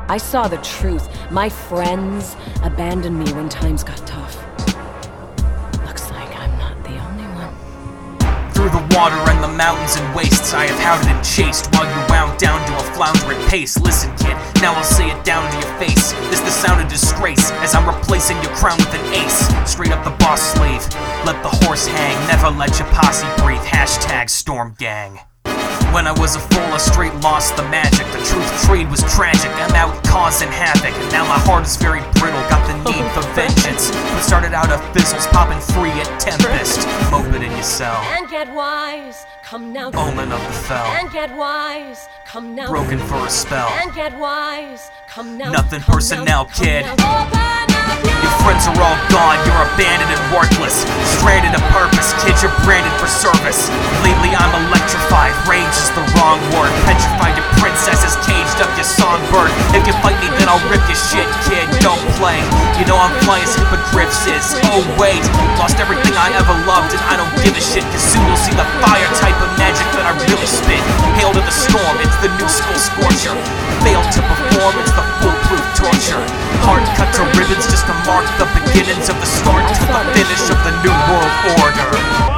I saw the truth. My friends abandoned me when times got tough. Looks like I'm not the only one. Through the water and the mountains and wastes, I have hounded and chased while you wound down to a floundering pace. Listen, kid, now I'll say it down to your face. This the sound of disgrace as I'm replacing your crown with an ace. Straight up the boss slave, let the horse hang. Never let your posse breathe. Hashtag Storm Gang. When I was a fool, I straight lost the magic. The truth trade was tragic. I'm out causing havoc, and now my heart is very brittle. Got the need for vengeance. What started out of thistles, popping free at Tempest. Moped in your cell. And get wise, come now. Omen of the fell. And get wise, come now. Broken for a spell. And get wise, come now. Nothing come personnel, now, kid. Come now. Your friends are all gone, you're abandoned and worthless. Stranded of purpose, kid, you're branded for service. Lately I'm electrified, rage is the wrong word. Petrified your princesses, caged up your songbird. If you fight me then I'll rip your shit, kid, don't play. You know I'm fly as hippogriffs is. Oh wait, lost everything I ever loved and I don't give a shit. Cause soon you'll see the fire type of magic that I really spit. Hail to the storm, it's the new school scorcher. Failed to perform, it's the foolproof torture. Hard cut to ribbons just to mark the beginnings of the start to the finish of the new world order.